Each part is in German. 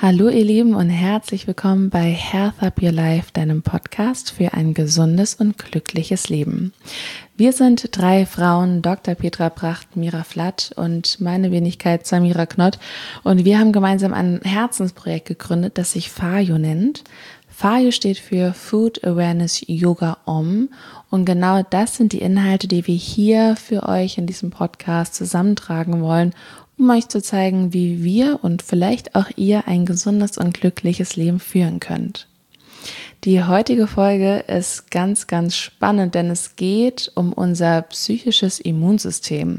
Hallo ihr Lieben und herzlich willkommen bei Health Up Your Life, deinem Podcast für ein gesundes und glückliches Leben. Wir sind 3 Frauen, Dr. Petra Bracht, Mira Flatt und meine Wenigkeit Samira Knott, und wir haben gemeinsam ein Herzensprojekt gegründet, das sich FAYO nennt. FAYO steht für Food Awareness Yoga Om, und genau das sind die Inhalte, die wir hier für euch in diesem Podcast zusammentragen wollen, um euch zu zeigen, wie wir und vielleicht auch ihr ein gesundes und glückliches Leben führen könnt. Die heutige Folge ist ganz, ganz spannend, denn es geht um unser psychisches Immunsystem.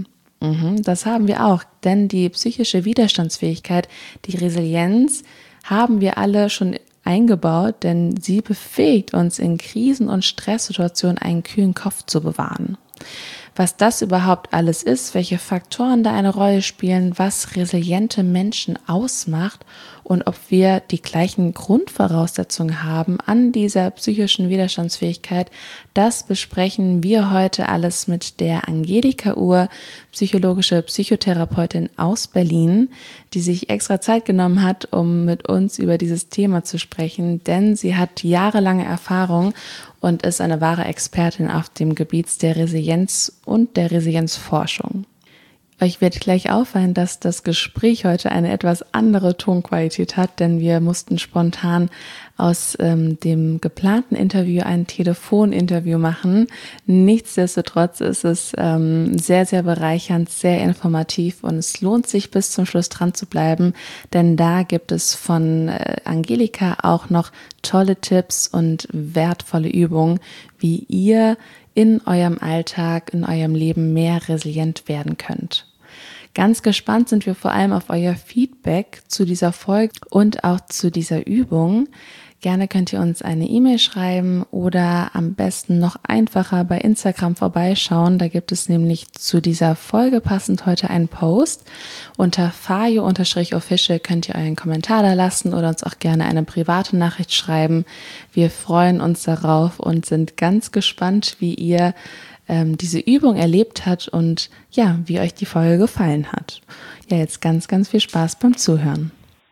Das haben wir auch, denn die psychische Widerstandsfähigkeit, die Resilienz, haben wir alle schon eingebaut, denn sie befähigt uns in Krisen- und Stresssituationen einen kühlen Kopf zu bewahren. Was das überhaupt alles ist, welche Faktoren da eine Rolle spielen, was resiliente Menschen ausmacht und ob wir die gleichen Grundvoraussetzungen haben an dieser psychischen Widerstandsfähigkeit, das besprechen wir heute alles mit der Angelika Uhr, psychologische Psychotherapeutin aus Berlin, die sich extra Zeit genommen hat, um mit uns über dieses Thema zu sprechen, denn sie hat jahrelange Erfahrung und ist eine wahre Expertin auf dem Gebiet der Resilienz und der Resilienzforschung. Euch wird gleich auffallen, dass das Gespräch heute eine etwas andere Tonqualität hat, denn wir mussten spontan aus dem geplanten Interview ein Telefoninterview machen. Nichtsdestotrotz ist es sehr, sehr bereichernd, sehr informativ, und es lohnt sich, bis zum Schluss dran zu bleiben, denn da gibt es von Angelika auch noch tolle Tipps und wertvolle Übungen, wie ihr in eurem Alltag, in eurem Leben mehr resilient werden könnt. Ganz gespannt sind wir vor allem auf euer Feedback zu dieser Folge und auch zu dieser Übung. Gerne könnt ihr uns eine E-Mail schreiben oder am besten noch einfacher bei Instagram vorbeischauen. Da gibt es nämlich zu dieser Folge passend heute einen Post. Unter fayo_official könnt ihr euren Kommentar da lassen oder uns auch gerne eine private Nachricht schreiben. Wir freuen uns darauf und sind ganz gespannt, wie ihr diese Übung erlebt habt und ja, wie euch die Folge gefallen hat. Ja, jetzt ganz, ganz viel Spaß beim Zuhören.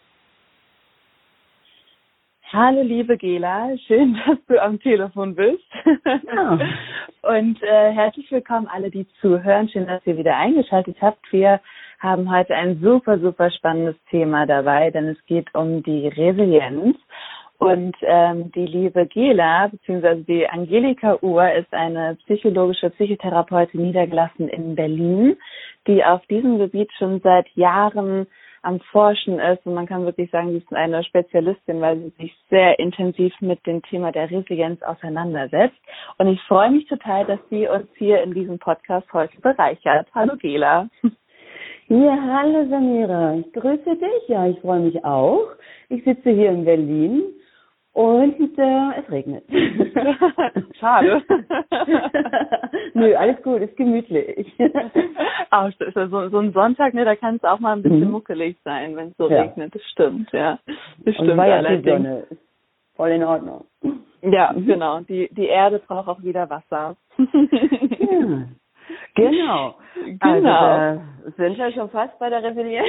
Hallo liebe Gela, schön, dass du am Telefon bist. Ja. Und herzlich willkommen alle, die zuhören. Schön, dass ihr wieder eingeschaltet habt. Wir haben heute ein super, super spannendes Thema dabei, denn es geht um die Resilienz. Und die liebe Gela, beziehungsweise die Angelika Uhr, ist eine psychologische Psychotherapeutin, niedergelassen in Berlin, die auf diesem Gebiet schon seit Jahren am Forschen ist, und man kann wirklich sagen, sie ist eine Spezialistin, weil sie sich sehr intensiv mit dem Thema der Resilienz auseinandersetzt. Und ich freue mich total, dass sie uns hier in diesem Podcast heute bereichert. Hallo Gela. Ja, hallo Samira, ich grüße dich. Ja, ich freue mich auch. Ich sitze hier in Berlin und es regnet. Schade. Nö, alles gut, ist gemütlich. Auch so ein Sonntag, ne, da kann es auch mal ein bisschen muckelig sein, wenn es so regnet. Das stimmt, ja. Das stimmt, und war ja allerdings. Die Sonne ist voll in Ordnung. Ja, genau. Die Erde braucht auch wieder Wasser. Ja. Genau. Also, sind wir schon fast bei der Resilienz.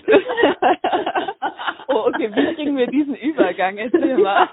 Oh, okay, wie kriegen wir diesen Übergang? Erzähl mal.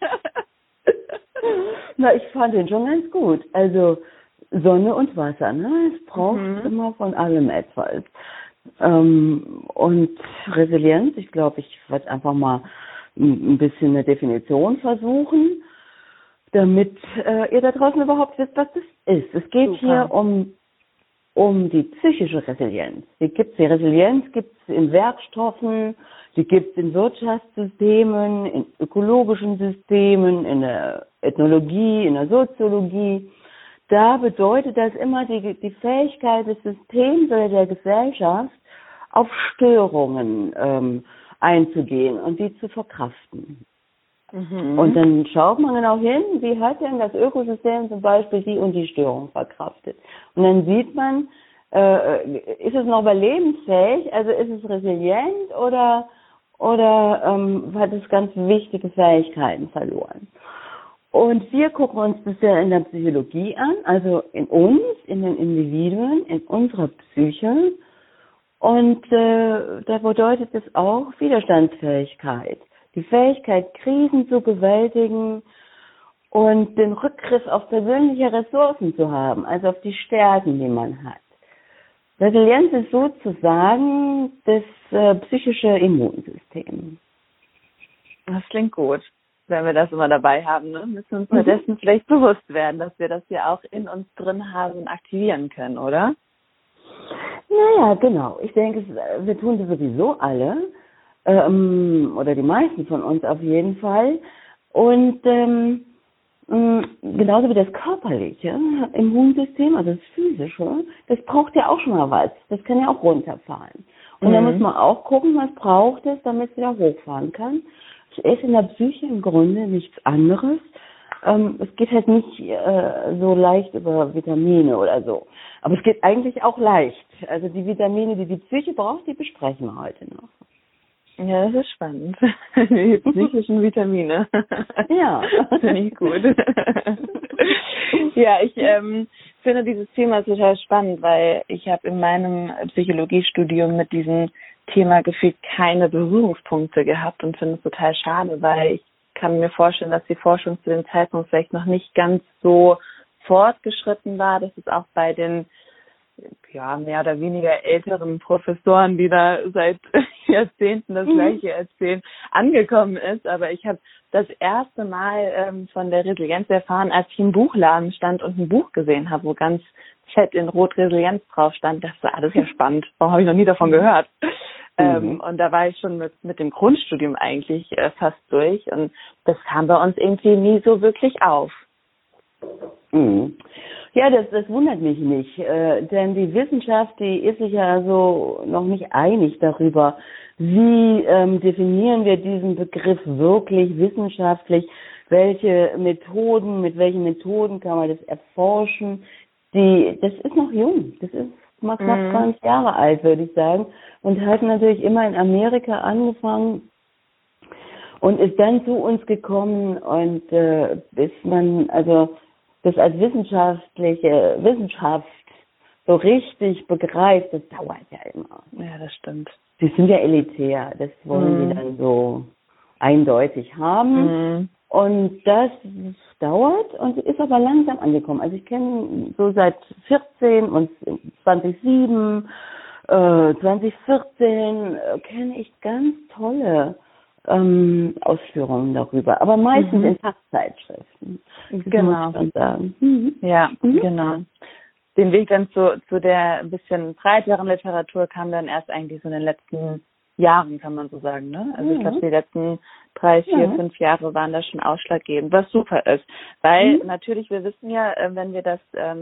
Na, ich fand den schon ganz gut. Also Sonne und Wasser, ne? Es braucht immer von allem etwas. Und Resilienz, ich glaube, ich werde einfach mal ein bisschen eine Definition versuchen, damit ihr da draußen überhaupt wisst, was das ist. Es geht hier um die psychische Resilienz. Die Resilienz gibt es in Werkstoffen, die gibt es in Wirtschaftssystemen, in ökologischen Systemen, in der Ethnologie, in der Soziologie. Da bedeutet das immer die Fähigkeit des Systems oder der Gesellschaft, auf Störungen einzugehen und die zu verkraften. Und dann schaut man genau hin, wie hat denn das Ökosystem zum Beispiel die und die Störung verkraftet. Und dann sieht man, ist es noch überlebensfähig, also ist es resilient oder hat es ganz wichtige Fähigkeiten verloren. Und wir gucken uns das ja in der Psychologie an, also in uns, in den Individuen, in unserer Psyche. Und da bedeutet es auch Widerstandsfähigkeit. Die Fähigkeit, Krisen zu bewältigen und den Rückgriff auf persönliche Ressourcen zu haben, also auf die Stärken, die man hat. Resilienz ist sozusagen das psychische Immunsystem. Das klingt gut, wenn wir das immer dabei haben. Ne? Müssen uns dessen vielleicht bewusst werden, dass wir das ja auch in uns drin haben und aktivieren können, oder? Naja, genau. Ich denke, wir tun das sowieso alle, oder die meisten von uns auf jeden Fall. Und genauso wie das körperliche Immunsystem, also das physische, das braucht ja auch schon mal was. Das kann ja auch runterfahren. Und dann muss man auch gucken, was braucht es, damit es wieder hochfahren kann. Es ist in der Psyche im Grunde nichts anderes. Es geht halt nicht so leicht über Vitamine oder so. Aber es geht eigentlich auch leicht. Also die Vitamine, die die Psyche braucht, die besprechen wir heute noch. Ja, das ist spannend. Die psychischen Vitamine. Ja. Finde ich gut. Ja, ich finde dieses Thema total spannend, weil ich habe in meinem Psychologiestudium mit diesem Thema gefühlt keine Berührungspunkte gehabt und finde es total schade, weil ich kann mir vorstellen, dass die Forschung zu dem Zeitpunkt vielleicht noch nicht ganz so fortgeschritten war, dass es auch bei den mehr oder weniger älteren Professoren, die da seit Jahrzehnten das Gleiche erzählen, angekommen ist. Aber ich habe das erste Mal von der Resilienz erfahren, als ich im Buchladen stand und ein Buch gesehen habe, wo ganz fett in Rot Resilienz drauf stand. Das war alles ja spannend. Warum habe ich noch nie davon gehört? Und da war ich schon mit dem Grundstudium eigentlich fast durch. Und das kam bei uns irgendwie nie so wirklich auf. Ja, das wundert mich nicht, denn die Wissenschaft, die ist sich ja so noch nicht einig darüber, wie definieren wir diesen Begriff wirklich wissenschaftlich, mit welchen Methoden kann man das erforschen. Das ist noch jung, das ist mal knapp 20 Jahre alt, würde ich sagen, und hat natürlich immer in Amerika angefangen und ist dann zu uns gekommen und bis man das als Wissenschaft so richtig begreift, das dauert ja immer. Ja, das stimmt. Die sind ja elitär, das wollen die dann so eindeutig haben. Und das dauert und ist aber langsam angekommen. Also ich kenne so seit 14 und 2007, 2014 kenne ich ganz tolle Ausführungen darüber, aber meistens in Fachzeitschriften. Genau. Muss ich sagen. Ja, genau. Den Weg dann zu der ein bisschen breiteren Literatur kam dann erst eigentlich so in den letzten Jahren, kann man so sagen, ne? Also ich glaube, die letzten 3, 4, 5 Jahre waren da schon ausschlaggebend, was super ist. Weil natürlich, wir wissen ja, wenn wir das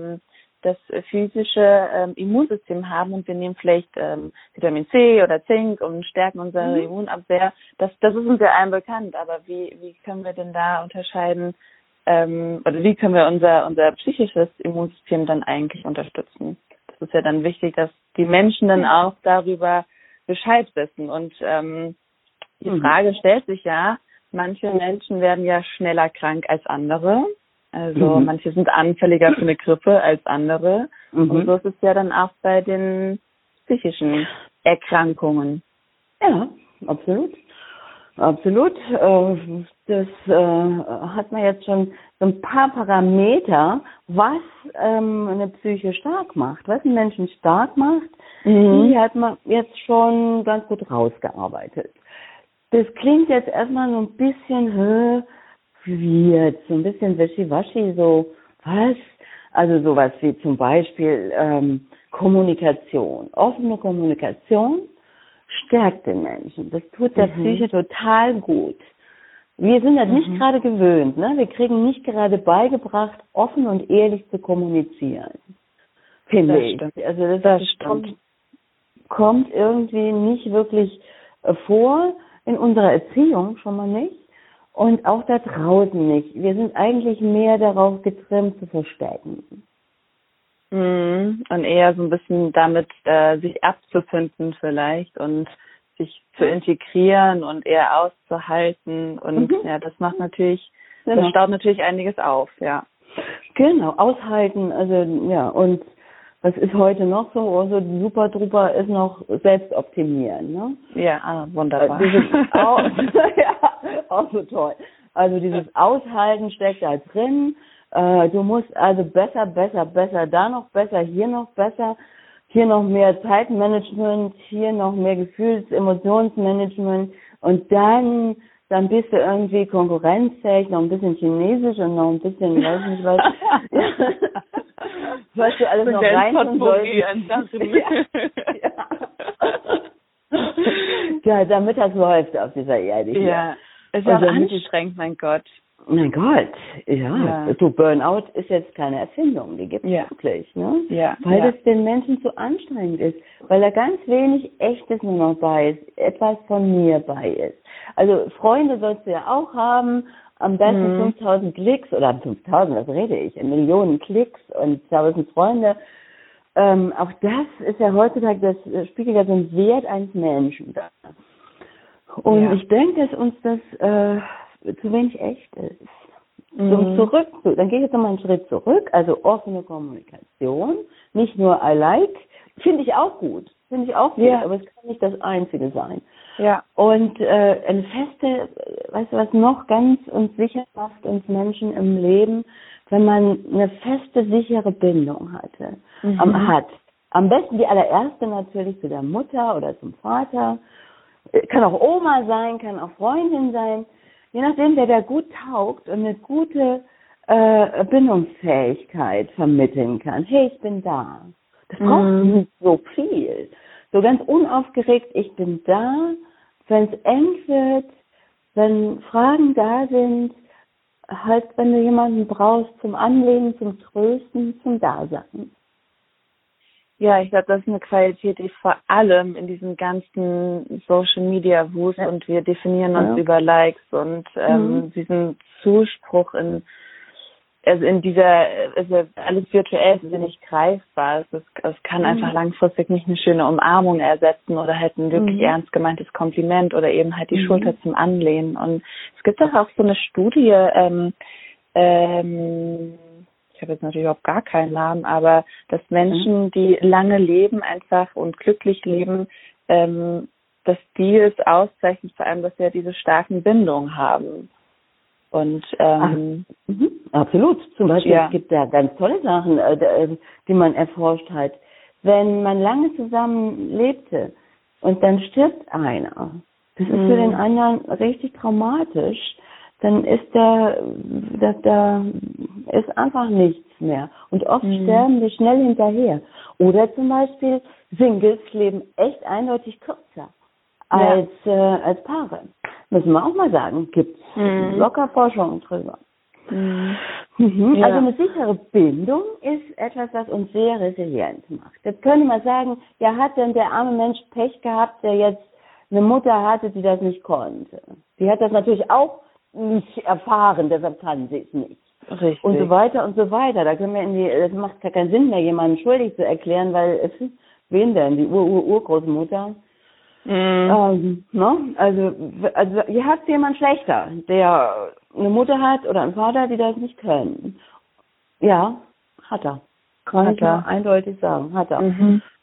physische Immunsystem haben und wir nehmen vielleicht Vitamin C oder Zink und stärken unsere Immunabwehr, das ist uns ja allen bekannt, aber wie können wir denn da unterscheiden, oder wie können wir unser psychisches Immunsystem dann eigentlich unterstützen? Das ist ja dann wichtig, dass die Menschen dann auch darüber Bescheid wissen. Und die Frage stellt sich ja, manche Menschen werden ja schneller krank als andere. Also manche sind anfälliger für eine Grippe als andere. Und so ist es ja dann auch bei den psychischen Erkrankungen. Ja, absolut. Absolut. Das hat man jetzt schon so ein paar Parameter, was eine Psyche stark macht, was einen Menschen stark macht, die hat man jetzt schon ganz gut rausgearbeitet. Das klingt jetzt erstmal so ein bisschen so ein bisschen wischiwaschi, so was? Also sowas wie zum Beispiel Kommunikation. Offene Kommunikation stärkt den Menschen. Das tut der Psyche total gut. Wir sind das nicht gerade gewöhnt, ne? Wir kriegen nicht gerade beigebracht, offen und ehrlich zu kommunizieren. Finde ich. Also das kommt irgendwie nicht wirklich vor, in unserer Erziehung schon mal nicht und auch da draußen nicht. Wir sind eigentlich mehr darauf getrimmt zu verstecken. Und eher so ein bisschen damit sich abzufinden vielleicht und sich zu integrieren und eher auszuhalten und ja, das macht natürlich, das staut natürlich einiges auf, ja. Genau, aushalten, also ja, und was ist heute noch so? Also super drüber ist noch Selbstoptimieren, ne? Ja, wunderbar. Auch so toll. Also dieses Aushalten steckt da drin. Du musst also besser, da noch besser, hier noch besser, hier noch mehr Zeitmanagement, hier noch mehr Emotionsmanagement und dann bist du irgendwie konkurrenzfähig, noch ein bisschen Chinesisch und noch ein bisschen, weiß nicht was. Was du alles noch rein tun sollst. Ja, damit das läuft auf dieser Erde hier. Ja, ist ja auch anstrengend, mein Gott. Mein Gott, ja. Du, Burnout ist jetzt keine Erfindung, die gibt es wirklich, ne? Ja. Weil das den Menschen zu anstrengend ist, weil da ganz wenig Echtes nur noch bei ist, etwas von mir bei ist. Also Freunde sollst du ja auch haben, am besten 5000 Klicks oder 5000, was rede ich, Millionen Klicks und 1000 Freunde. Auch das ist ja heutzutage, das spiegelt ja so einen Wert eines Menschen da. Und ich denke, dass uns das zu wenig echt ist. Dann gehe ich jetzt nochmal einen Schritt zurück, also offene Kommunikation, nicht nur I like, finde ich auch gut, aber es kann nicht das Einzige sein. Ja. Und eine feste, weißt du, was noch ganz und sicher macht uns Menschen im Leben, wenn man eine feste, sichere Bindung hat. Am besten die allererste natürlich zu der Mutter oder zum Vater, kann auch Oma sein, kann auch Freundin sein, je nachdem, wer da gut taugt und eine gute Bindungsfähigkeit vermitteln kann. Hey, ich bin da. Das braucht nicht so viel. So ganz unaufgeregt, ich bin da. Wenn es eng wird, wenn Fragen da sind, halt, wenn du jemanden brauchst zum Anlehnen, zum Trösten, zum Dasein. Ja, ich glaube, das ist eine Qualität, die vor allem in diesem ganzen Social-Media-Wust und wir definieren uns über Likes und diesen Zuspruch in dieser, also alles virtuell ist nicht greifbar. Es kann einfach langfristig nicht eine schöne Umarmung ersetzen oder halt ein wirklich ernst gemeintes Kompliment oder eben halt die Schulter zum Anlehnen. Und es gibt doch auch so eine Studie, ich habe jetzt natürlich überhaupt gar keinen Namen, aber dass Menschen, die lange leben einfach und glücklich leben, dass die es auszeichnet, vor allem, dass sie ja diese starken Bindungen haben. Und absolut. Zum Beispiel, es gibt ja ganz tolle Sachen, die man erforscht hat. Wenn man lange zusammen lebte und dann stirbt einer, das ist für den anderen richtig traumatisch, dann ist da ist einfach nichts mehr. Und oft sterben die schnell hinterher. Oder zum Beispiel Singles leben echt eindeutig kürzer als Paare. Müssen wir auch mal sagen. Gibt es locker Forschungen drüber. Also eine sichere Bindung ist etwas, was uns sehr resilient macht. Jetzt könnte man sagen, ja, hat denn der arme Mensch Pech gehabt, der jetzt eine Mutter hatte, die das nicht konnte. Die hat das natürlich auch nicht erfahren, deshalb kann sie es nicht. Richtig. Und so weiter und so weiter. Da können wir das macht gar keinen Sinn mehr, jemanden schuldig zu erklären, weil wen denn? Die Urgroßmutter? Also hier hat jemand schlechter, der eine Mutter hat oder einen Vater, die das nicht können. Ja, hat er. Kann ich nur eindeutig sagen. Hat er.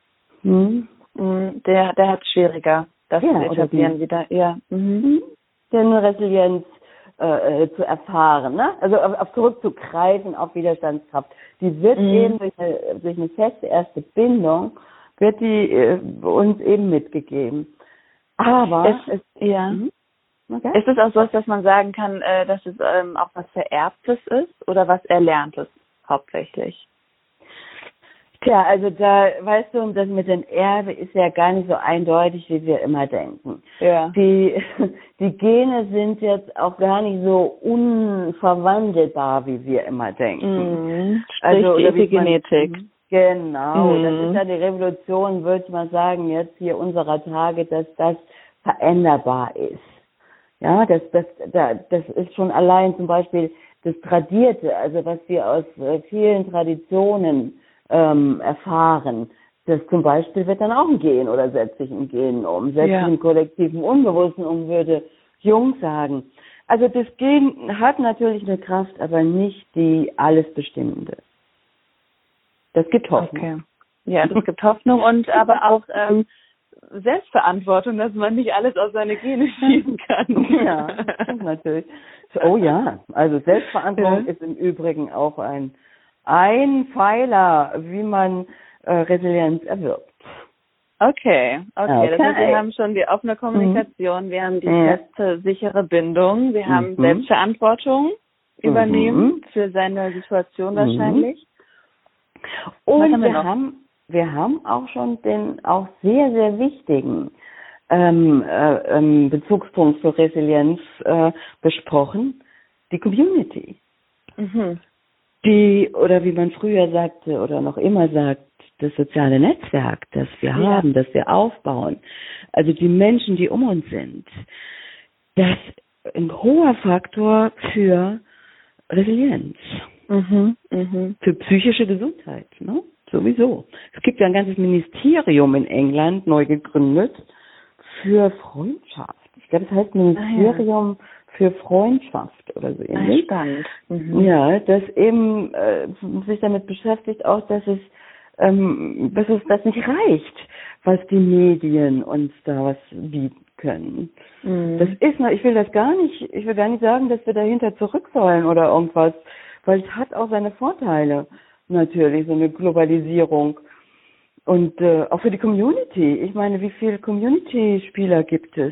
Der hat es schwieriger, das zu etablieren wieder. Ja. Der eine Resilienz zu erfahren, ne? Also auf zurückzugreifen auf Widerstandskraft. Die wird eben durch eine feste erste Bindung wird die uns eben mitgegeben. Aber ist es auch so, dass man sagen kann, dass es auch was Vererbtes ist oder was Erlerntes hauptsächlich? Tja, also da, weißt du, das mit dem Erbe ist ja gar nicht so eindeutig, wie wir immer denken. Ja. Die Gene sind jetzt auch gar nicht so unverwandelbar, wie wir immer denken. Also die Epigenetik. Genau, das ist ja die Revolution, würde ich mal sagen, jetzt hier unserer Tage, dass das veränderbar ist. Ja, das ist schon allein zum Beispiel das Tradierte, also was wir aus vielen Traditionen erfahren. Das zum Beispiel wird dann auch ein Gen oder setzt sich ein Gen um, setzt sich im kollektiven Unbewussten um, würde Jung sagen. Also das Gen hat natürlich eine Kraft, aber nicht die alles Bestimmende. Das gibt Hoffnung. Okay. Ja, das gibt Hoffnung und aber auch Selbstverantwortung, dass man nicht alles auf seine Gene schieben kann. Ja, das stimmt natürlich. Oh ja, also Selbstverantwortung ist im Übrigen auch ein Pfeiler, wie man Resilienz erwirbt. Okay. Das heißt, wir haben schon die offene Kommunikation, wir haben die feste, sichere Bindung, wir haben Selbstverantwortung übernehmen für seine Situation wahrscheinlich. Und wir haben auch schon den auch sehr, sehr wichtigen Bezugspunkt für Resilienz besprochen, die Community. Die, oder wie man früher sagte oder noch immer sagt, das soziale Netzwerk, das wir haben, das wir aufbauen, also die Menschen, die um uns sind, das ist ein hoher Faktor für Resilienz, für psychische Gesundheit, ne? Sowieso. Es gibt ja ein ganzes Ministerium in England, neu gegründet, für Freundschaft. Ich glaube, es heißt Ministerium für Freundschaft oder so ähnlich. Spannend. Ja, das eben sich damit beschäftigt, auch, dass es das nicht reicht, was die Medien uns da was bieten können. Das ist, ich will gar nicht sagen, dass wir dahinter zurück sollen oder irgendwas, weil es hat auch seine Vorteile, natürlich, so eine Globalisierung. Und auch für die Community. Ich meine, wie viele Community-Spieler gibt es?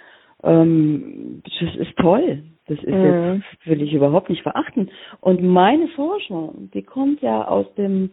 Das ist toll. Das ist jetzt, will ich überhaupt nicht verachten. Und meine Forschung, die kommt ja aus dem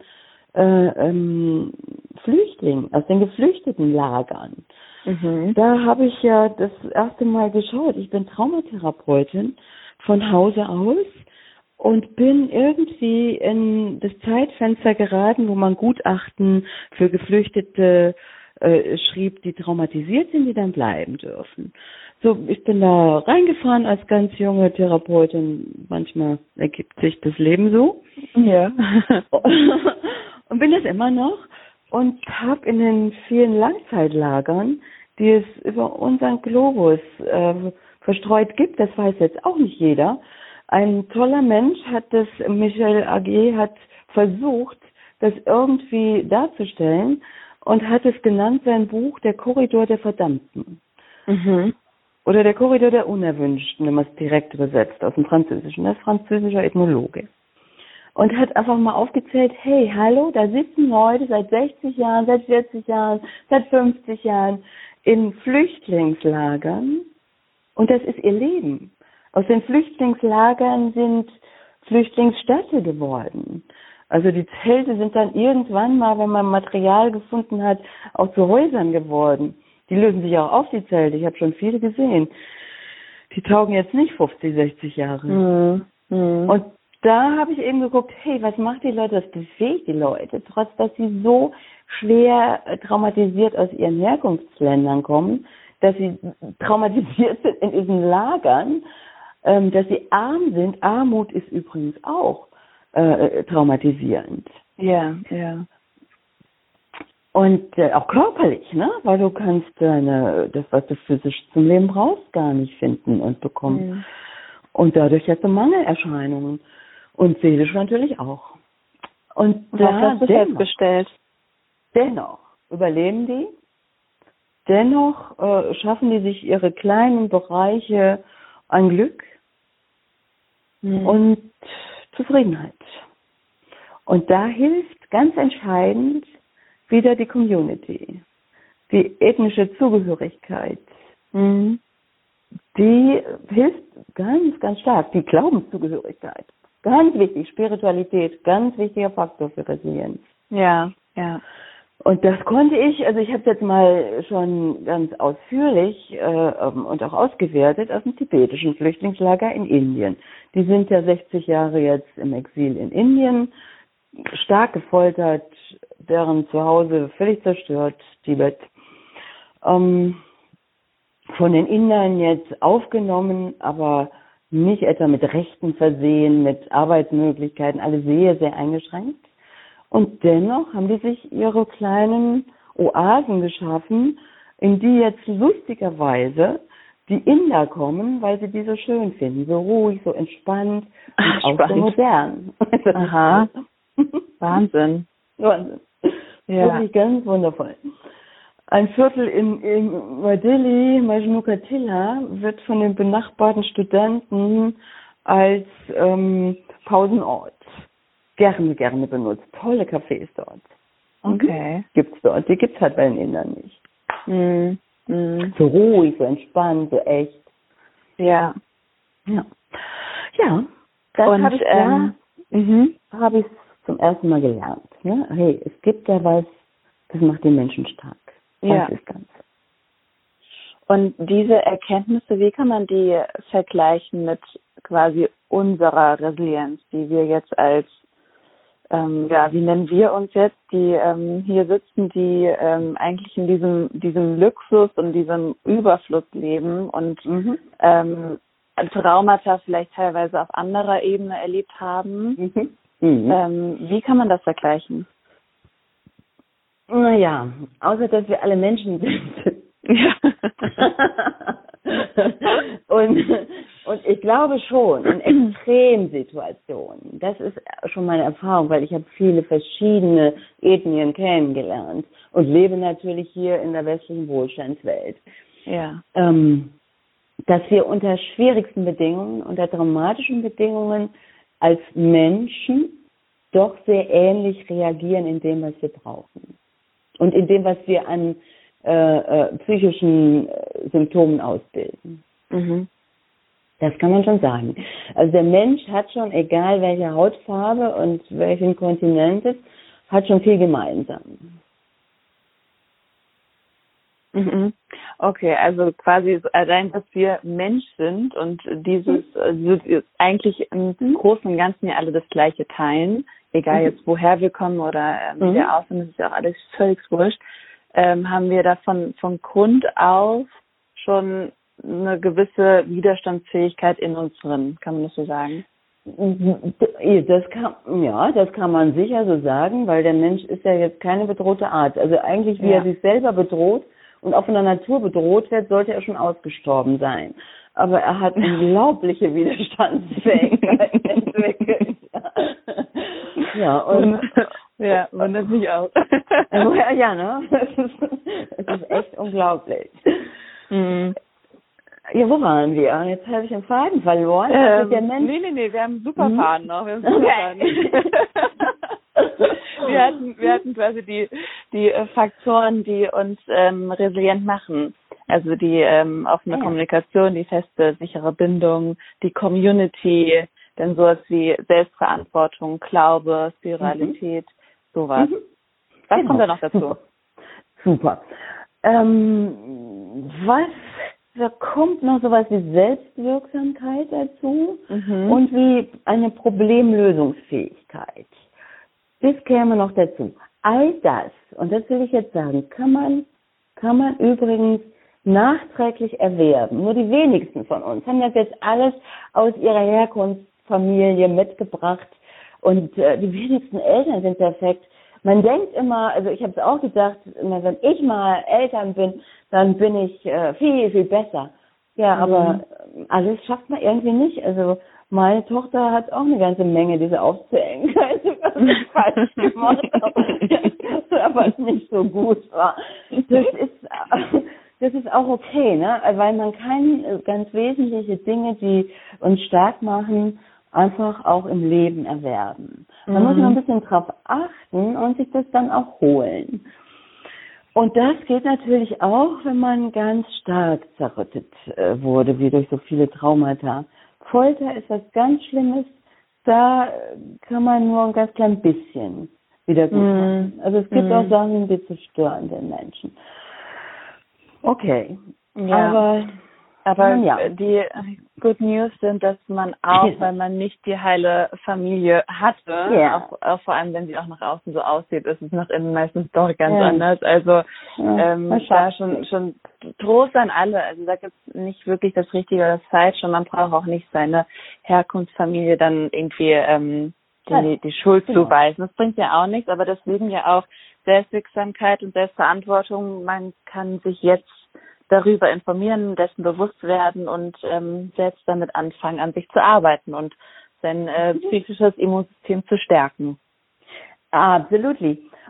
aus den Geflüchtetenlagern. Da habe ich ja das erste Mal geschaut. Ich bin Traumatherapeutin von Hause aus und bin irgendwie in das Zeitfenster geraten, wo man Gutachten für Geflüchtete schrieb, die traumatisiert sind, die dann bleiben dürfen. So, ich bin da reingefahren als ganz junge Therapeutin. Manchmal ergibt sich das Leben so. Ja. Und bin das immer noch und habe in den vielen Langzeitlagern, die es über unseren Globus verstreut gibt, das weiß jetzt auch nicht jeder, ein toller Mensch Michel Aguet hat versucht, das irgendwie darzustellen und hat es genannt, sein Buch, Der Korridor der Verdammten. Oder Der Korridor der Unerwünschten, wenn man es direkt übersetzt aus dem Französischen. Das ist französischer Ethnologe. Und hat einfach mal aufgezählt, hey, hallo, da sitzen Leute seit 60 Jahren, seit 40 Jahren, seit 50 Jahren in Flüchtlingslagern und das ist ihr Leben. Aus den Flüchtlingslagern sind Flüchtlingsstädte geworden. Also die Zelte sind dann irgendwann mal, wenn man Material gefunden hat, auch zu Häusern geworden. Die lösen sich auch auf, die Zelte. Ich habe schon viele gesehen. Die taugen jetzt nicht 50, 60 Jahre. Und da habe ich eben geguckt, hey, was macht die Leute, was befähigt die Leute, trotz dass sie so schwer traumatisiert aus ihren Herkunftsländern kommen, dass sie traumatisiert sind in diesen Lagern, dass sie arm sind. Armut ist übrigens auch traumatisierend. Ja. Und auch körperlich, ne? Weil du kannst das, was du physisch zum Leben brauchst, gar nicht finden und bekommen. Und dadurch hast du Mangelerscheinungen. Und seelisch natürlich auch. Und was hast du festgestellt? Dennoch überleben die. Dennoch schaffen die sich ihre kleinen Bereiche an Glück und Zufriedenheit. Und da hilft ganz entscheidend wieder die Community, die ethnische Zugehörigkeit. Die hilft ganz, ganz stark. Die Glaubenszugehörigkeit. Ganz wichtig. Spiritualität, ganz wichtiger Faktor für Resilienz. Ja. Und das konnte ich, also ich habe es jetzt mal schon ganz ausführlich und auch ausgewertet aus dem tibetischen Flüchtlingslager in Indien. Die sind ja 60 Jahre jetzt im Exil in Indien, stark gefoltert, deren Zuhause völlig zerstört, Tibet. Von den Indern jetzt aufgenommen, aber nicht etwa mit Rechten versehen, mit Arbeitsmöglichkeiten, alle sehr, sehr eingeschränkt. Und dennoch haben die sich ihre kleinen Oasen geschaffen, in die jetzt lustigerweise die Inder kommen, weil sie die so schön finden, so ruhig, so entspannt und auch so modern. Aha. Wahnsinn. Ja. Wirklich ganz wundervoll. Ein Viertel in Neu-Delhi, Majnu-Katila, wird von den benachbarten Studenten als Pausenort gerne benutzt. Tolle Cafés dort. Okay. Gibt's dort. Die gibt's halt bei den Indern nicht. So ruhig, so entspannt, so echt. Ja. Ja. Ja, das habe ich zum ersten Mal gelernt. Ne? Hey, es gibt da was, das macht den Menschen stark. Ja. Das ist ganz. Und diese Erkenntnisse, wie kann man die vergleichen mit quasi unserer Resilienz, die wir jetzt als, wie nennen wir uns jetzt, die hier sitzen, die eigentlich in diesem Luxus und diesem Überfluss leben und Traumata vielleicht teilweise auf anderer Ebene erlebt haben. Wie kann man das vergleichen? Naja, außer dass wir alle Menschen sind. Ja. und ich glaube schon, in Extremsituationen, das ist schon meine Erfahrung, weil ich habe viele verschiedene Ethnien kennengelernt und lebe natürlich hier in der westlichen Wohlstandswelt. Ja. Dass wir unter schwierigsten Bedingungen, unter dramatischen Bedingungen als Menschen doch sehr ähnlich reagieren in dem, was wir brauchen. Und in dem, was wir an psychischen Symptomen ausbilden. Das kann man schon sagen. Also der Mensch hat schon, egal welche Hautfarbe und welchen Kontinent es, hat schon viel gemeinsam. Okay, also quasi allein, dass wir Mensch sind und eigentlich im Großen und Ganzen ja alle das Gleiche teilen, egal jetzt woher wir kommen oder wie wir aussehen, das ist ja auch alles völlig wurscht, haben wir da von Grund auf schon eine gewisse Widerstandsfähigkeit in uns drin, kann man das so sagen? Das kann man sicher so sagen, weil der Mensch ist ja jetzt keine bedrohte Art. Also eigentlich, wie er sich selber bedroht und auch von der Natur bedroht wird, sollte er schon ausgestorben sein. Aber er hat unglaubliche Widerstandsfähigkeit entwickelt. Wundert mich auch. Ja, ne? Es ist echt unglaublich. Ja, wo waren wir? Jetzt habe ich den Faden verloren. Nee, wir haben einen super Faden noch. Wir hatten quasi die Faktoren, die uns resilient machen. Also die offene Kommunikation, die feste, sichere Bindung, die Community, dann sowas wie Selbstverantwortung, Glaube, Spiritualität, sowas. Was kommt da noch dazu? Super. Da kommt noch sowas wie Selbstwirksamkeit dazu und wie eine Problemlösungsfähigkeit. Das käme noch dazu. All das, und das will ich jetzt sagen, kann man übrigens nachträglich erwerben. Nur die wenigsten von uns haben das jetzt alles aus ihrer Herkunftsfamilie mitgebracht und die wenigsten Eltern sind perfekt. Man denkt immer, also ich habe es auch gedacht, immer wenn ich mal Eltern bin, dann bin ich viel, viel besser. Ja, aber alles schafft man irgendwie nicht. Also meine Tochter hat auch eine ganze Menge, diese aufzuhängen. Also was ich falsch gemacht habe, aber es nicht so gut war. Das ist auch okay, ne? Weil man kann ganz wesentliche Dinge, die uns stark machen, einfach auch im Leben erwerben. Man muss nur ein bisschen drauf achten und sich das dann auch holen. Und das geht natürlich auch, wenn man ganz stark zerrüttet wurde, wie durch so viele Traumata. Folter ist was ganz Schlimmes, da kann man nur ein ganz klein bisschen wieder gut machen. Also es gibt auch Sachen, die zerstören den Menschen. Okay, aber die Good News sind, dass man auch, weil man nicht die heile Familie hatte, auch vor allem, wenn sie auch nach außen so aussieht, ist es nach innen meistens doch ganz anders. Also da schon Trost an alle. Also da gibt es nicht wirklich das Richtige oder das Falsche. Man braucht auch nicht seine Herkunftsfamilie dann irgendwie die Schuld zuweisen. Das bringt ja auch nichts, aber deswegen ja auch Selbstwirksamkeit und Selbstverantwortung. Man kann sich jetzt darüber informieren, dessen bewusst werden und selbst damit anfangen, an sich zu arbeiten und sein psychisches Immunsystem zu stärken. Absolut.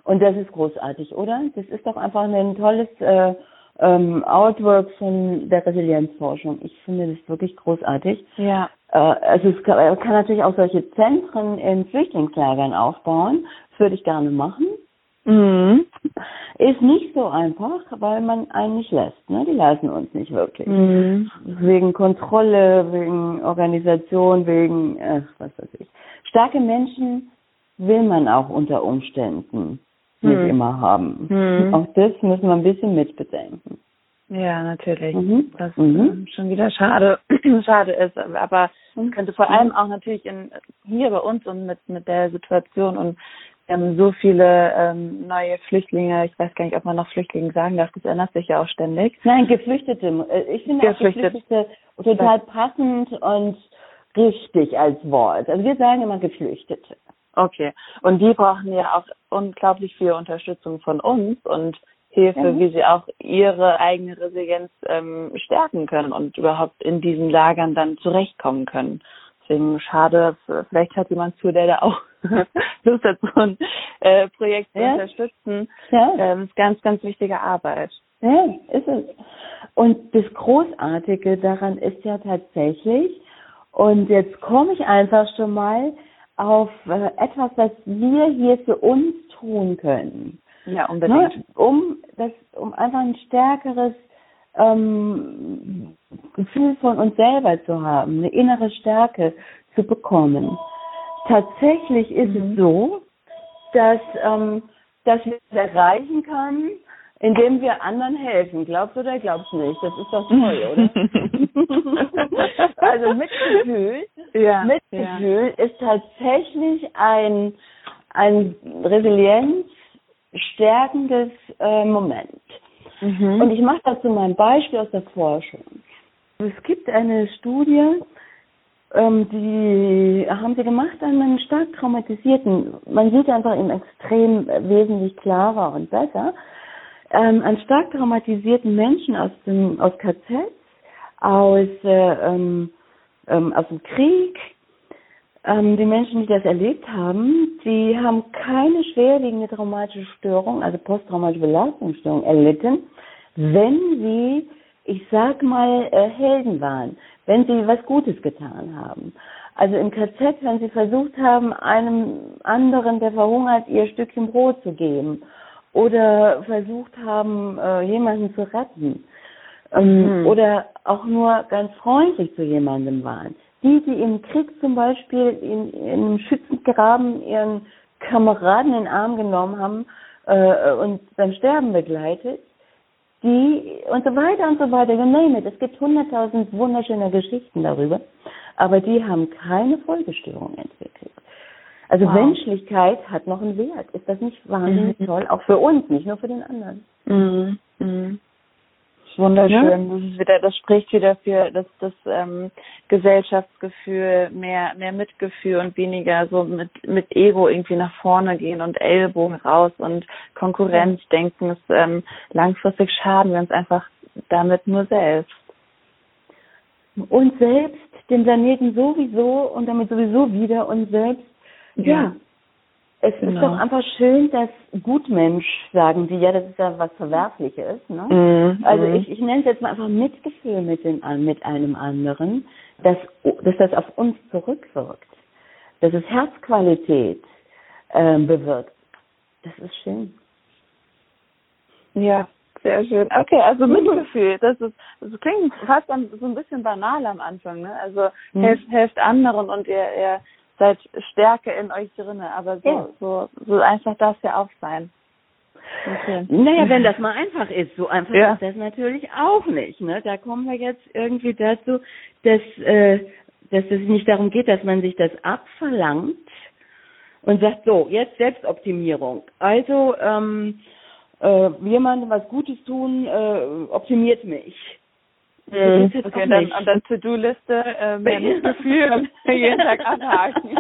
Und das ist großartig, oder? Das ist doch einfach ein tolles Outwork von der Resilienzforschung. Ich finde das wirklich großartig. Ja. Also es kann natürlich auch solche Zentren in Flüchtlingslagern aufbauen. Das würde ich gerne machen. Mhm. Ist nicht so einfach, weil man einen nicht lässt. Ne? Die lassen uns nicht wirklich. Mhm. Wegen Kontrolle, wegen Organisation, wegen, was weiß ich. Starke Menschen will man auch unter Umständen nicht immer haben. Auch das müssen wir ein bisschen mitbedenken. Ja, natürlich. Was schon wieder schade ist. Aber es könnte vor allem auch natürlich hier bei uns und mit der Situation und wir haben so viele neue Flüchtlinge, ich weiß gar nicht, ob man noch Flüchtlinge sagen darf, das ändert sich ja auch ständig. Nein, Geflüchtete. Ich finde auch Geflüchtete total passend und richtig als Wort. Also wir sagen immer Geflüchtete. Okay. Und die brauchen ja auch unglaublich viel Unterstützung von uns und Hilfe, wie sie auch ihre eigene Resilienz stärken können und überhaupt in diesen Lagern dann zurechtkommen können. Deswegen schade, vielleicht hat jemand zu, der da auch Lust hat, so ein Projekt zu unterstützen. Ja. Ist ganz, ganz wichtige Arbeit. Ja, ist es. Und das Großartige daran ist ja tatsächlich, und jetzt komme ich einfach schon mal auf etwas, was wir hier für uns tun können. Ja, unbedingt. Ne? Um einfach ein stärkeres Gefühl von uns selber zu haben, eine innere Stärke zu bekommen. Tatsächlich ist es so, dass wir es erreichen können, indem wir anderen helfen. Glaubst du oder glaubst du nicht? Das ist doch toll, oder? Also Mitgefühl ist tatsächlich ein resilienzstärkendes Moment. Und ich mache dazu mal ein Beispiel aus der Forschung. Es gibt eine Studie, die haben sie gemacht an einem stark traumatisierten, man sieht einfach im Extrem wesentlich klarer und besser, an stark traumatisierten Menschen aus KZs, aus dem Krieg. Die Menschen, die das erlebt haben, die haben keine schwerwiegende traumatische Störung, also posttraumatische Belastungsstörung erlitten, wenn sie, ich sag mal, Helden waren, wenn sie was Gutes getan haben. Also im KZ, wenn sie versucht haben, einem anderen, der verhungert, ihr Stückchen Brot zu geben oder versucht haben, jemanden zu retten oder auch nur ganz freundlich zu jemandem waren. Die im Krieg zum Beispiel in einem Schützengraben ihren Kameraden in den Arm genommen haben und beim Sterben begleitet, die und so weiter, you name it. Es gibt 100.000 wunderschöne Geschichten darüber, aber die haben keine Folgestörung entwickelt. Also Menschlichkeit hat noch einen Wert. Ist das nicht wahnsinnig toll? Auch für uns, nicht nur für den anderen. Wunderschön. Ja? Das spricht wieder für das Gesellschaftsgefühl, mehr Mitgefühl und weniger so mit Ego irgendwie nach vorne gehen und Ellbogen raus und Konkurrenzdenken. Langfristig schaden wir uns einfach damit nur selbst. Uns selbst, dem Planeten sowieso und damit sowieso wieder uns selbst. Ja. Es ist doch einfach schön, dass Gutmensch, sagen die, ja, das ist ja was Verwerfliches, ne? Also ich nenne es jetzt mal einfach Mitgefühl mit einem anderen, dass das auf uns zurückwirkt, dass es Herzqualität bewirkt. Das ist schön. Ja, sehr schön. Okay, also Mitgefühl, das klingt fast so ein bisschen banal am Anfang, ne? Also helft anderen und ihr seid Stärke in euch drinne, aber so einfach darf es ja auch sein. Okay. Naja, wenn das mal einfach ist, so einfach ist das natürlich auch nicht. Ne? Da kommen wir jetzt irgendwie dazu, dass es nicht darum geht, dass man sich das abverlangt und sagt, so, jetzt Selbstoptimierung. Also jemandem was Gutes tun, optimiert mich. Okay, und dann To-Do-Liste mit Gefühl jeden Tag abhaken.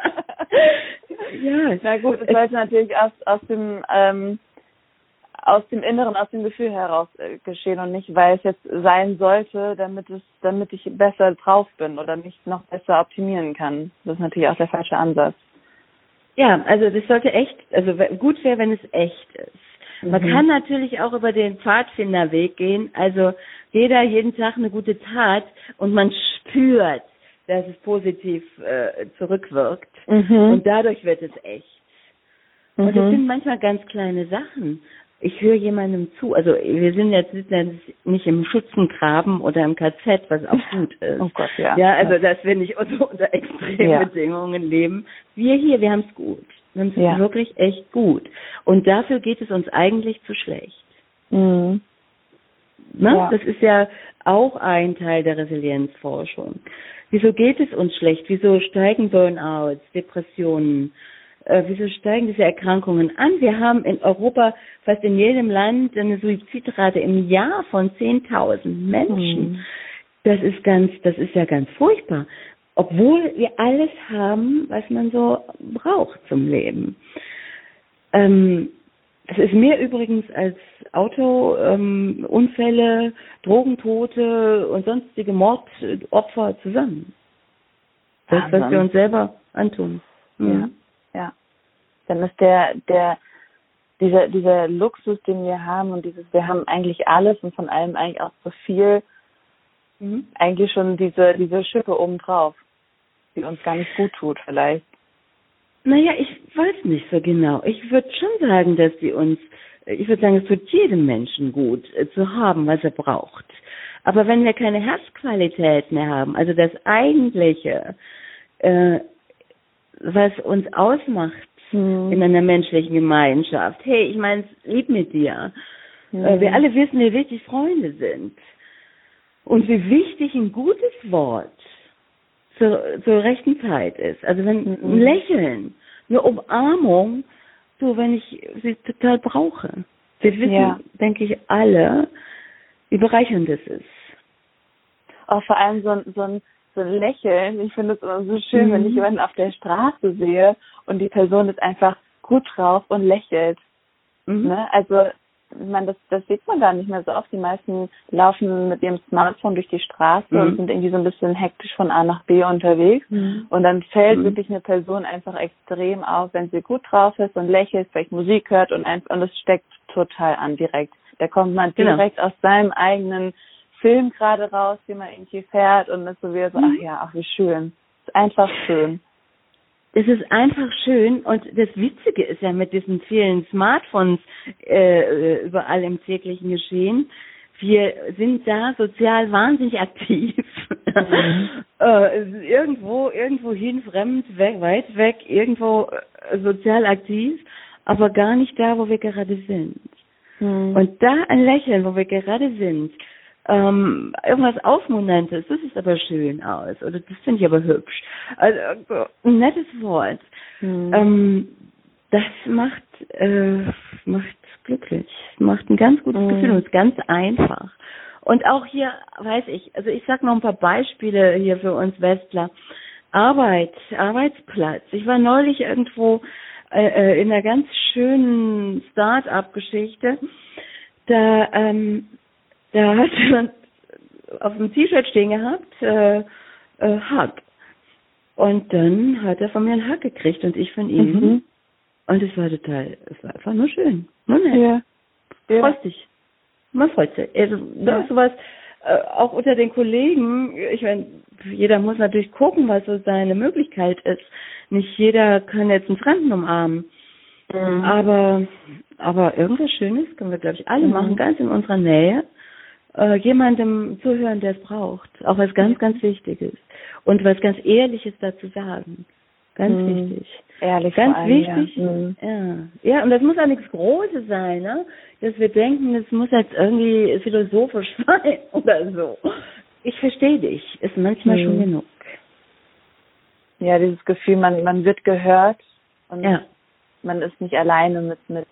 Ja, na gut, das sollte natürlich aus dem Inneren, aus dem Gefühl heraus geschehen und nicht, weil es jetzt sein sollte, damit ich besser drauf bin oder mich noch besser optimieren kann. Das ist natürlich auch der falsche Ansatz. Ja, also das sollte echt, also gut wäre, wenn es echt ist. Man kann natürlich auch über den Pfadfinderweg gehen, also jeden Tag eine gute Tat und man spürt, dass es positiv zurückwirkt und dadurch wird es echt. Und es sind manchmal ganz kleine Sachen. Ich höre jemandem zu, also wir sind jetzt nicht im Schützengraben oder im KZ, was auch gut ist. Oh Gott, ja. Ja, also dass wir nicht unter extremen Bedingungen leben. Wir haben es gut. Wir haben es wirklich echt gut. Und dafür geht es uns eigentlich zu schlecht. Ne? Ja. Das ist ja auch ein Teil der Resilienzforschung. Wieso geht es uns schlecht? Wieso steigen Burnouts, Depressionen? Wieso steigen diese Erkrankungen an? Wir haben in Europa fast in jedem Land eine Suizidrate im Jahr von 10.000 Menschen. Das ist ja ganz furchtbar. Obwohl wir alles haben, was man so braucht zum Leben. Das ist mehr übrigens als Autounfälle, Drogentote und sonstige Mordopfer zusammen. Das, was wir uns selber antun. Ja. Dann ist dieser Luxus, den wir haben und wir haben eigentlich alles und von allem eigentlich auch so viel, eigentlich schon diese Schippe obendrauf, die uns gar nicht gut tut vielleicht. Naja, ich weiß nicht so genau. Ich würde schon sagen, dass ich würde sagen, es tut jedem Menschen gut, zu haben, was er braucht. Aber wenn wir keine Herzqualität mehr haben, also das Eigentliche, was uns ausmacht in einer menschlichen Gemeinschaft. Hey, ich meine, lieb mit dir. Wir alle wissen, wie wichtig Freunde sind. Und wie wichtig ein gutes Wort zur rechten Zeit ist. Also wenn ein Lächeln, eine Umarmung, so wenn ich sie total brauche. Wir wissen, denke ich, alle, wie bereichernd das ist. Auch vor allem so ein Lächeln. Ich finde es immer so schön, wenn ich jemanden auf der Straße sehe und die Person ist einfach gut drauf und lächelt. Ne? Also, ich meine, das sieht man gar nicht mehr so oft. Die meisten laufen mit ihrem Smartphone durch die Straße und sind irgendwie so ein bisschen hektisch von A nach B unterwegs. Und dann fällt wirklich eine Person einfach extrem auf, wenn sie gut drauf ist und lächelt, vielleicht Musik hört und es steckt total an direkt. Da kommt man direkt aus seinem eigenen Film gerade raus, den man irgendwie fährt und ist so wieder so, ach wie schön. Es ist einfach schön. Es ist einfach schön und das Witzige ist ja mit diesen vielen Smartphones überall im täglichen Geschehen, wir sind da sozial wahnsinnig aktiv. Irgendwo hin, fremd, weit weg, irgendwo sozial aktiv, aber gar nicht da, wo wir gerade sind. Und da ein Lächeln, wo wir gerade sind, irgendwas Aufmunterndes, das ist aber schön aus, oder das finde ich aber hübsch. Also ein nettes Wort. Das macht glücklich, macht ein ganz gutes Gefühl und ist ganz einfach. Und auch hier, weiß ich, also ich sag noch ein paar Beispiele hier für uns Westler. Arbeitsplatz. Ich war neulich irgendwo in einer ganz schönen Start-up-Geschichte, da hat jemand auf dem T-Shirt stehen gehabt, Hug. Und dann hat er von mir einen Hug gekriegt und ich von ihm. Und es war einfach nur schön. Nur nett. Ja. Freust dich. Man freut sich. Also, sowas, auch unter den Kollegen, ich meine, jeder muss natürlich gucken, was so seine Möglichkeit ist. Nicht jeder kann jetzt einen Fremden umarmen. Aber irgendwas Schönes können wir, glaube ich, alle machen, ganz in unserer Nähe. Jemandem zuhören, der es braucht. Auch was ganz, ganz Wichtiges. Und was ganz Ehrliches dazu sagen. Ganz wichtig. Ehrlich. Ganz wichtig. Ja, und das muss auch nichts Großes sein, ne? Dass wir denken, es muss jetzt irgendwie philosophisch sein oder so. Ich verstehe dich. Ist manchmal schon genug. Ja, dieses Gefühl, man wird gehört und man ist nicht alleine mit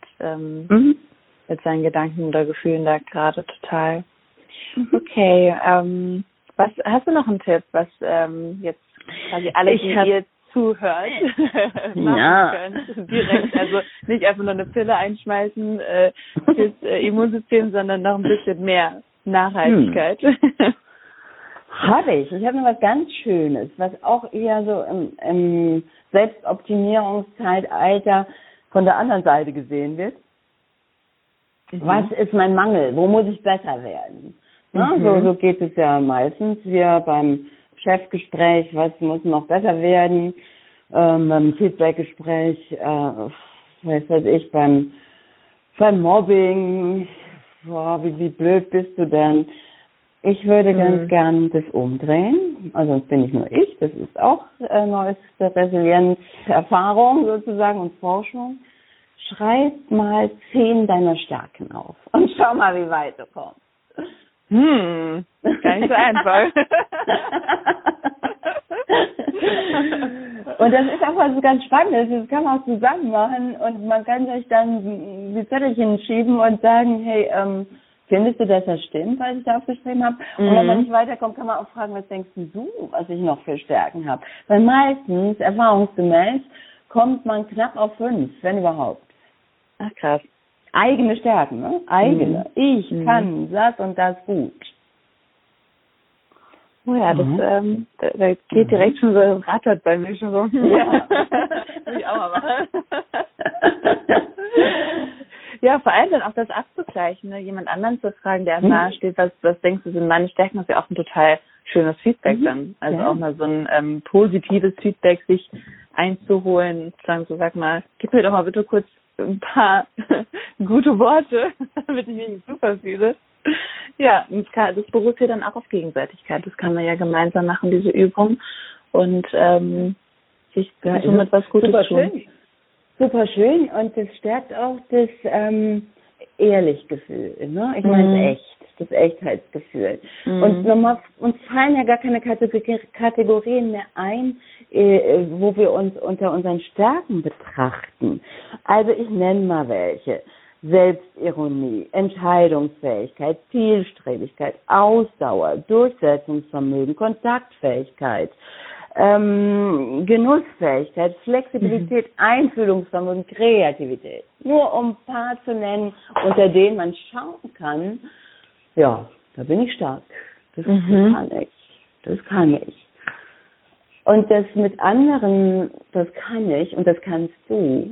seinen Gedanken oder Gefühlen da gerade total. Okay, was hast du noch einen Tipp, was jetzt quasi alle, die ihr zuhört, machen könnt? Direkt, also nicht einfach nur eine Pille einschmeißen fürs Immunsystem, sondern noch ein bisschen mehr Nachhaltigkeit. Habe ich. Ich habe noch was ganz Schönes, was auch eher so im Selbstoptimierungszeitalter von der anderen Seite gesehen wird. Was ist mein Mangel? Wo muss ich besser werden? So geht es ja meistens hier beim Chefgespräch, was muss noch besser werden, beim Feedbackgespräch, beim Mobbing, wie blöd bist du denn? Ich würde ganz gern das umdrehen, also das bin nicht nur ich, das ist auch neueste Resilienzerfahrung sozusagen und Forschung. Schreib mal 10 deiner Stärken auf und schau mal, wie weit du kommst. Gar nicht so einfach. Und das ist auch was ganz Spannendes, das kann man auch zusammen machen und man kann sich dann die Zettelchen schieben und sagen, hey, findest du, dass das stimmt, was ich da aufgeschrieben habe? Und wenn man nicht weiterkommt, kann man auch fragen, was denkst du, was ich noch für Stärken habe? Weil meistens, erfahrungsgemäß, kommt man knapp auf 5, wenn überhaupt. Ach, krass. Eigene Stärken, ne? Eigene. Ich kann das und das gut. Oh ja, das da geht direkt schon so, rattert bei mir schon so. Ja. Will ich auch mal machen. Ja, vor allem dann auch das abzugleichen, ne? Jemand anderen zu fragen, der nahe steht, was denkst du sind meine Stärken, das ist ja auch ein total schönes Feedback dann. Also auch mal so ein positives Feedback sich einzuholen, sagen so, sag mal, gib mir doch mal bitte kurz ein paar gute Worte, damit ich mich super fühle. Ja, das beruht ja dann auch auf Gegenseitigkeit. Das kann man ja gemeinsam machen, diese Übung. Und sich somit was Gutes tun. Super schön. Und das stärkt auch das Ehrlich-Gefühl. Ne? Ich meine echt. Das Echtheitsgefühl. Und nochmal, uns fallen ja gar keine Kategorien mehr ein, wo wir uns unter unseren Stärken betrachten. Also ich nenne mal welche. Selbstironie, Entscheidungsfähigkeit, Zielstrebigkeit, Ausdauer, Durchsetzungsvermögen, Kontaktfähigkeit, Genussfähigkeit, Flexibilität, Einfühlungsvermögen, Kreativität. Nur um ein paar zu nennen, unter denen man schauen kann, ja, da bin ich stark. Das kann ich. Und das mit anderen, das kann ich und das kannst du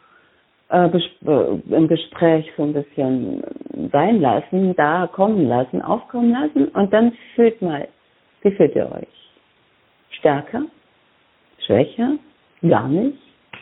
im Gespräch so ein bisschen sein lassen, da kommen lassen, aufkommen lassen und dann fühlt mal, wie fühlt ihr euch? Stärker? Schwächer? Gar nicht?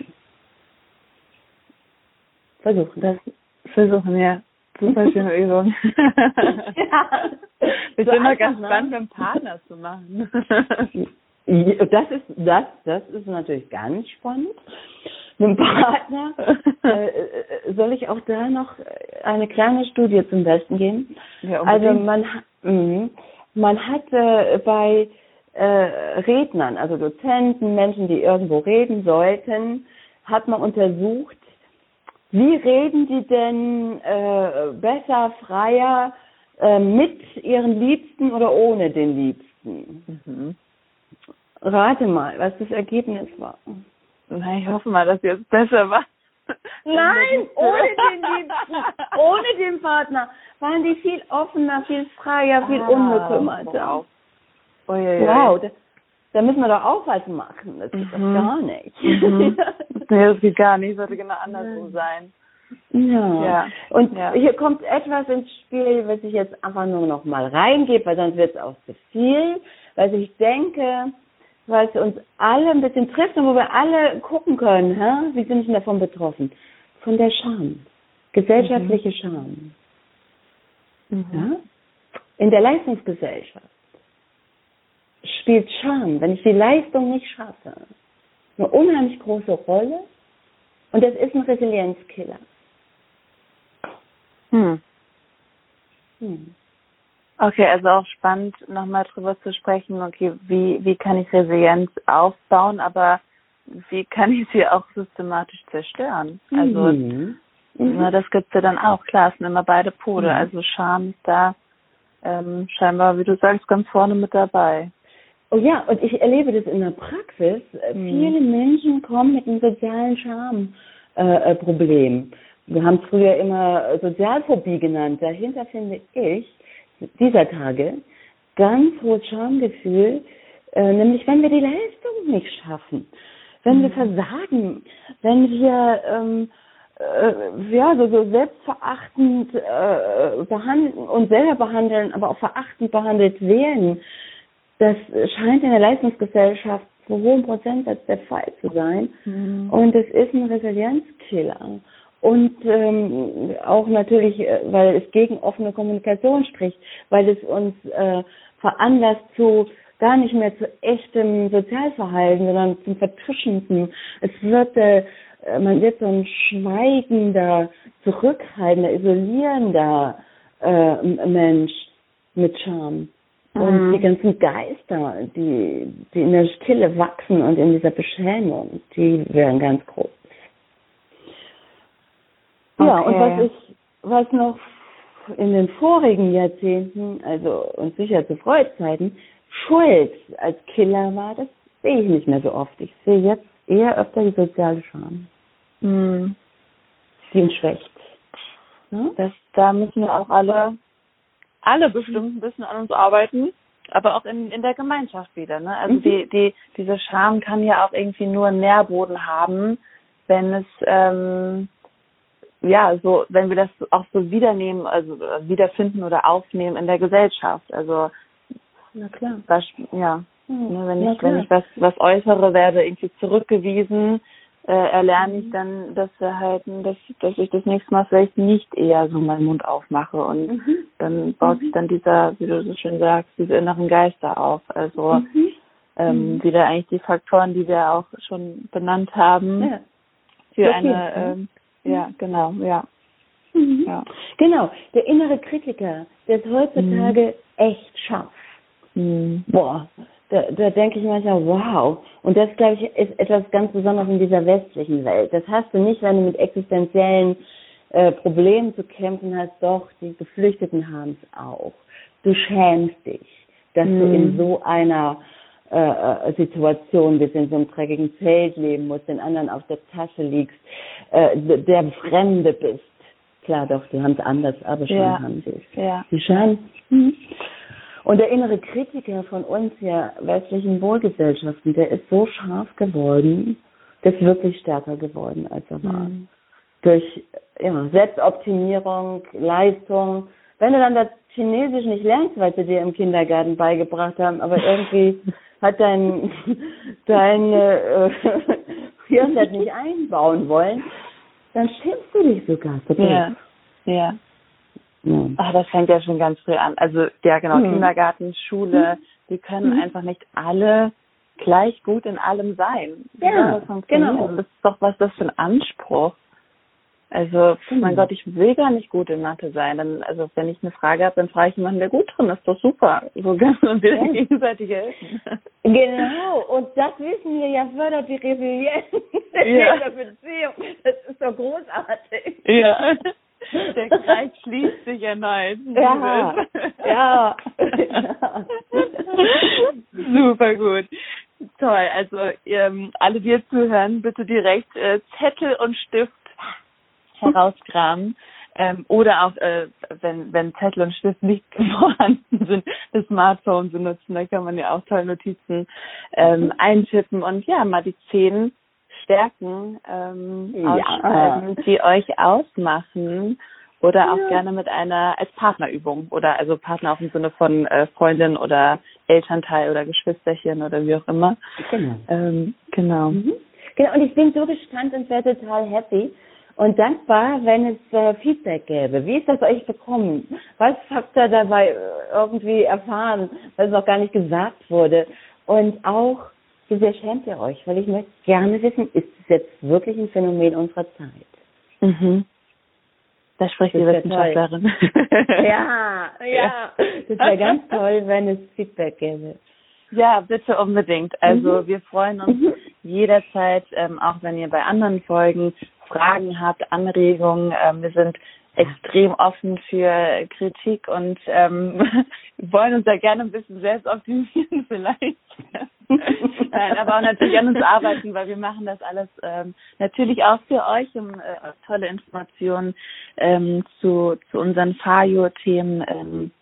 Versuchen, ja. Super schöne Übung. Ja. Wir sind noch ganz spannend, mit dem Partner zu machen. Das ist natürlich ganz spannend. Mit dem Partner soll ich auch da noch eine kleine Studie zum Besten geben. Ja, also man hat bei Rednern, also Dozenten, Menschen, die irgendwo reden sollten, hat man untersucht, wie reden die denn besser, freier mit ihren Liebsten oder ohne den Liebsten? Rate mal, was das Ergebnis war. Na, ich hoffe mal, dass jetzt besser war. Nein, ohne den Liebsten, ohne den Partner waren die viel offener, viel freier, viel unbekümmerter. Wow, da müssen wir doch auch was machen. Das geht doch gar nicht. Nee, das geht gar nicht. Sollte genau andersrum sein. Ja. Und hier kommt etwas ins Spiel, was ich jetzt einfach nur noch mal reingebe, weil sonst wird es auch zu viel. Weil ich denke, was uns alle ein bisschen trifft und wo wir alle gucken können, wie sind denn davon betroffen? Von der Scham. Gesellschaftliche Scham. Ja? In der Leistungsgesellschaft spielt Scham, wenn ich die Leistung nicht schaffe, eine unheimlich große Rolle und das ist ein Resilienzkiller. Okay, also auch spannend, nochmal drüber zu sprechen, okay, wie kann ich Resilienz aufbauen, aber wie kann ich sie auch systematisch zerstören? Also das gibt's ja dann auch, klar, es sind immer beide Pole, also Scham ist da scheinbar, wie du sagst, ganz vorne mit dabei. Oh ja, und ich erlebe das in der Praxis. Viele Menschen kommen mit einem sozialen Schamproblem. Wir haben es früher immer Sozialphobie genannt. Dahinter finde ich dieser Tage ganz hohes Schamgefühl, nämlich wenn wir die Leistung nicht schaffen. wenn wir versagen, wenn wir so selbstverachtend behandeln und selber behandeln, aber auch verachtend behandelt werden, das scheint in der Leistungsgesellschaft zu hohem Prozentsatz der Fall zu sein. Und es ist ein Resilienzkiller. Und auch natürlich, weil es gegen offene Kommunikation spricht, weil es uns veranlasst zu gar nicht mehr zu echtem Sozialverhalten, sondern zum Vertuschenden. Man wird so ein schweigender, zurückhaltender, isolierender Mensch mit Scham. Und die ganzen Geister, die in der Stille wachsen und in dieser Beschämung, die werden ganz groß. Okay. Ja, und was noch in den vorigen Jahrzehnten, also und sicher zu Freud-Zeiten, Schuld als Killer war, das sehe ich nicht mehr so oft. Ich sehe jetzt eher öfter die soziale Scham, die ihn schwächt. Ja? Da müssen wir auch alle bestimmt ein bisschen an uns arbeiten, aber auch in der Gemeinschaft wieder. Ne? Also diese Scham kann ja auch irgendwie nur einen Nährboden haben, wenn es wenn wir das auch so wiedernehmen, also wiederfinden oder aufnehmen in der Gesellschaft. Also na klar. Wenn ich was äußere, werde irgendwie zurückgewiesen, erlerne ich dann, dass ich das nächste Mal vielleicht nicht eher so meinen Mund aufmache und dann baut sich dann dieser, wie du so schön sagst, diese inneren Geister auf. Also wieder eigentlich die Faktoren, die wir auch schon benannt haben, für eine genau. Genau, der innere Kritiker, der es heutzutage echt schafft. Boah, da denke ich manchmal, wow. Und das, glaube ich, ist etwas ganz Besonderes in dieser westlichen Welt. Das hast du nicht, wenn du mit existenziellen Problemen zu kämpfen hast, doch, die Geflüchteten haben es auch. Du schämst dich, dass du in so einer Situation bist, in so einem dreckigen Zelt leben musst, den anderen auf der Tasche liegst, der Fremde bist. Klar, doch, die haben es anders, aber schon haben sie es. Ja. Die Scham. Und der innere Kritiker von uns hier westlichen Wohlgesellschaften, der ist so scharf geworden, der ist wirklich stärker geworden, als er war. Durch Selbstoptimierung, Leistung. Wenn du dann das Chinesisch nicht lernst, weil sie dir im Kindergarten beigebracht haben, aber irgendwie hat dein Hirn das nicht einbauen wollen, dann schimpfst du dich sogar. Ja. Ach, das fängt ja schon ganz früh an. Also, ja genau, Kindergarten, Schule, die können einfach nicht alle gleich gut in allem sein. Ja, genau. Das ist doch was das für ein Anspruch. Also, mein Gott, ich will gar nicht gut in Mathe sein. Also, wenn ich eine Frage habe, dann frage ich jemanden, der gut drin ist. Doch super. So ganz und will gegenseitig helfen. Genau. Und das wissen wir ja, fördert die Resilienz in der Beziehung. Das ist doch großartig. Ja. Der Kreis schließt sich erneut. Ja. Super gut. Toll. Also, alle, die jetzt zuhören, bitte direkt Zettel und Stift herauskramen. Oder auch, wenn Zettel und Stift nicht vorhanden sind, das Smartphone benutzen. Da kann man ja auch toll Notizen eintippen und mal die 10 Stärken ausschreiben, die euch ausmachen. Oder auch gerne mit als Partnerübung. Oder also Partner auch im Sinne von Freundin oder Elternteil oder Geschwisterchen oder wie auch immer. Genau. Genau. Genau, und ich bin so gespannt und wäre total happy und dankbar, wenn es Feedback gäbe. Wie ist das euch bekommen? Was habt ihr dabei irgendwie erfahren, was noch gar nicht gesagt wurde? Und auch, wie sehr schämt ihr euch? Weil ich möchte gerne wissen, ist es jetzt wirklich ein Phänomen unserer Zeit? Da spricht die Wissenschaftlerin. Ja. Das wäre ganz toll, wenn es Feedback gäbe. Ja, bitte unbedingt. Also wir freuen uns jederzeit, auch wenn ihr bei anderen Folgen Fragen habt, Anregungen. Wir sind extrem offen für Kritik und wollen uns da gerne ein bisschen selbst optimieren vielleicht. Nein, aber auch natürlich an uns arbeiten, weil wir machen das alles natürlich auch für euch, um tolle Informationen zu unseren FAJO-Themen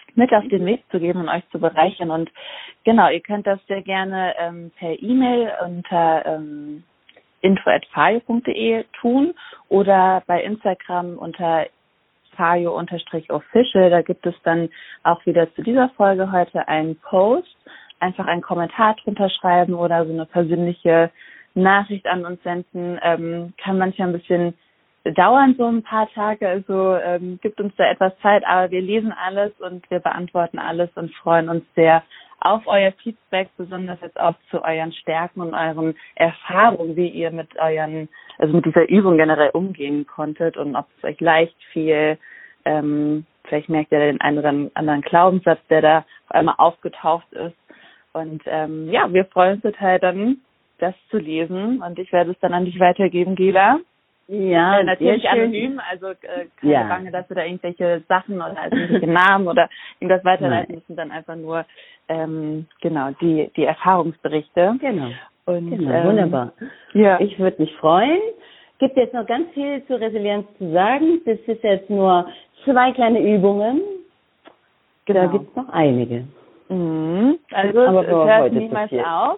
mit auf den Weg zu geben und euch zu bereichern. Und genau, ihr könnt das sehr gerne per E-Mail unter info@fayo.de tun oder bei Instagram unter fayo_official. Da gibt es dann auch wieder zu dieser Folge heute einen Post. Einfach einen Kommentar drunter schreiben oder so eine persönliche Nachricht an uns senden. Kann manchmal ein bisschen dauern, so ein paar Tage. Also gibt uns da etwas Zeit, aber wir lesen alles und wir beantworten alles und freuen uns sehr auf euer Feedback, besonders jetzt auch zu euren Stärken und euren Erfahrungen, wie ihr mit dieser Übung generell umgehen konntet und ob es euch leicht fiel. Vielleicht merkt ihr den einen oder anderen Glaubenssatz, der da auf einmal aufgetaucht ist. Und wir freuen uns total dann, das zu lesen. Und ich werde es dann an dich weitergeben, Gela. Ja, natürlich anonym, also keine Bange, dass wir da irgendwelche Sachen oder irgendwelche Namen oder irgendwas weiterleiten müssen, dann einfach nur die Erfahrungsberichte. Genau. Und, Wunderbar. Ja. Ich würde mich freuen. Gibt jetzt noch ganz viel zur Resilienz zu sagen. Das ist jetzt nur 2 kleine Übungen. Genau. Da gibt es noch einige. Also es hört niemals auf.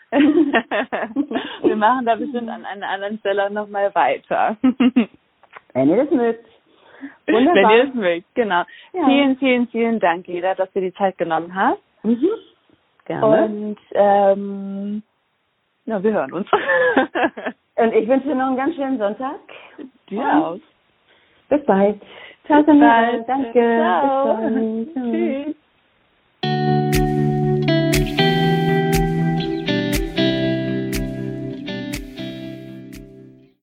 Wir machen da bestimmt an einer anderen Stelle nochmal weiter. Wenn ihr das mögt. Wunderbar. Wenn ihr das mögt, genau. Ja. Vielen, vielen, vielen Dank, Gela, dass du die Zeit genommen hast. Gerne. Und wir hören uns. Und ich wünsche dir noch einen ganz schönen Sonntag. Dir auch. Bis bald. Ciao, Samira. Danke. Ciao. Bis dann. Tschüss.